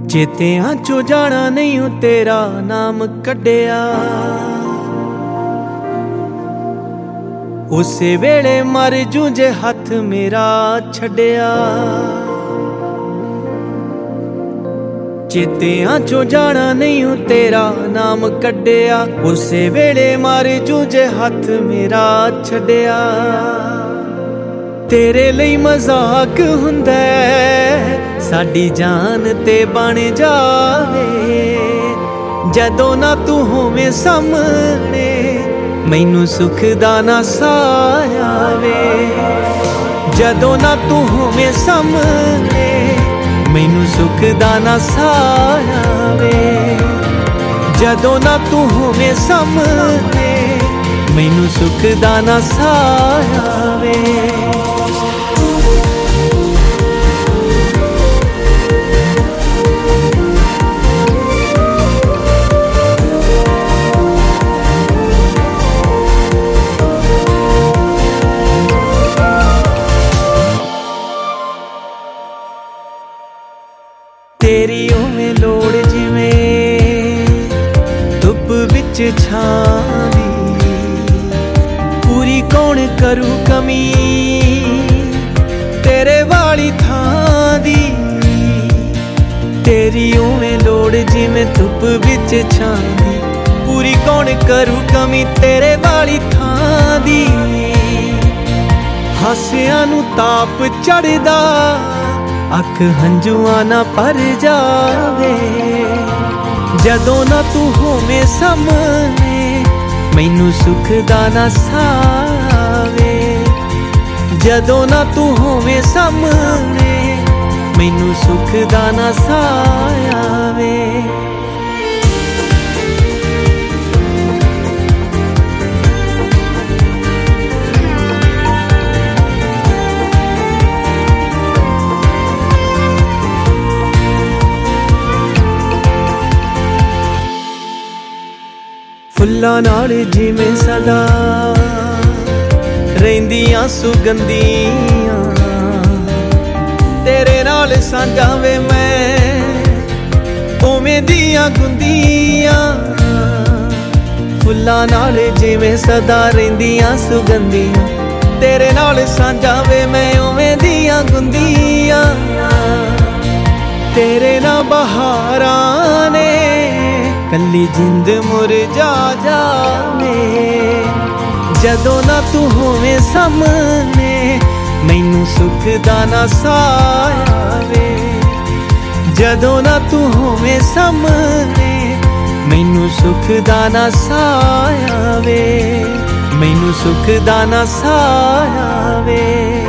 ਚੇਤਿਆਂ ਚੋਂ ਜਾਣਾ ਨਹੀਂ ਉਹ ਤੇਰਾ ਨਾਮ ਕੱਢਿਆ। ਉਸੇ ਵੇਲੇ ਮਰ ਜੂ ਜੇ ਹੱਥ ਮੇਰਾ ਛੱਡਿਆ। ਚੇਤਿਆਂ ਚੋਂ ਜਾਣਾ ਨਹੀਂ ਉਹ ਤੇਰਾ ਨਾਮ ਕੱਢਿਆ। ਉਸੇ ਵੇਲੇ ਮਰ ਜੂ ਜੇ ਹੱਥ ਮੇਰਾ ਛੱਡਿਆ। ਤੇਰੇ ਲਈ ਮਜ਼ਾਕ ਹੁੰਦਾ ਸਾਡੀ ਜਾਨ ਤੇ ਬਣ ਜਾਵੇ। ਜਦੋਂ ਨਾ ਤੂੰ ਹੋਵੇਂ ਸਾਹਮਣੇ ਮੈਨੂੰ ਸੁੱਖ ਦਾ ਨਾ ਸਾਹ ਆਵੇ। ਜਦੋਂ ਨਾ ਤੂੰ ਹੋਵੇਂ ਸਾਹਮਣੇ ਮੈਨੂੰ ਸੁੱਖ ਦਾ ਨਾ ਸਾਹ ਆਵੇ। ਜਦੋਂ ਨਾ ਤੂੰ ਹੋਵੇਂ ਸਾਹਮਣੇ ਮੈਨੂੰ ਸੁੱਖ ਦਾ ਨਾ ਸਾਹ ਆਵੇ। ਤੇਰੀ ਉਵੇਂ ਲੋੜ ਜਿਵੇਂ ਧੁੱਪ ਵਿੱਚ ਛਾਂ ਦੀ। ਪੂਰੀ ਕੌਣ ਕਰੂ ਕਮੀ ਤੇਰੇ ਵਾਲੀ ਥਾਂ ਦੀ। ਤੇਰੀ ਉਵੇਂ ਲੋੜ ਜਿਵੇਂ ਧੁੱਪ ਵਿੱਚ ਛਾਂ ਦੀ। ਪੂਰੀ ਕੌਣ ਕਰੂ ਕਮੀ ਤੇਰੇ ਵਾਲੀ ਥਾਂ ਦੀ। ਹਾਸਿਆਂ ਨੂੰ ਤਾਪ ਚੜ੍ਹਦਾ ਅੱਖ ਹੰਝੂਆਂ ਨਾ ਭਰ ਜਾਵੇ। ਜਦੋਂ ਨਾ ਤੂੰ ਹੋਵੇਂ ਸਾਹਮਣੇ ਮੈਨੂੰ ਸੁੱਖ ਦਾ ਨਾ ਸਾਹ ਆਵੇ। ਜਦੋਂ ਨਾ ਤੂੰ ਹੋਵੇਂ ਸਾਹਮਣੇ ਮੈਨੂੰ ਸੁੱਖ ਦਾ ਨਾ ਸਾਹ ਆਵੇ। ਫੁੱਲਾਂ ਨਾਲ ਜਿਵੇਂ ਸਦਾ ਰਹਿੰਦੀਆਂ ਸੁਗੰਧੀਆਂ। ਤੇਰੇ ਨਾਲ ਸਾਂਝਾ ਵੇ ਮੈਂ ਉਵੇਂ ਦੀਆਂ ਗੁੰਦੀਆਂ। ਫੁੱਲਾਂ ਨਾਲ ਜਿਵੇਂ ਸਦਾ ਰਹਿੰਦੀਆਂ ਸੁਗੰਧੀਆਂ। ਤੇਰੇ ਨਾਲ ਸਾਂਝਾ ਵੇ ਮੈਂ ਉਵੇਂ ਦੀਆਂ ਗੁੰਦੀਆਂ। ਤੇਰੇ ਨਾਲ ਬਹਾਰਾਂ ਨੇ ਕੱਲੀ ਜਿੰਦ ਮੁਰਝਾ ਜਾਵੇ। ਜਦੋਂ ਨਾ ਤੂੰ ਹੋਵੇਂ ਸਾਹਮਣੇ ਮੈਨੂੰ ਸੁੱਖ ਦਾ ਨਾ ਸਾਹ ਆਵੇ। ਜਦੋਂ ਨਾ ਤੂੰ ਹੋਵੇਂ ਸਾਹਮਣੇ ਮੈਨੂੰ ਸੁੱਖ ਦਾ ਨਾ ਸਾਹ ਆਵੇ। ਮੈਨੂੰ ਸੁੱਖ ਦਾ ਨਾ ਸਾਹ ਆਵੇ।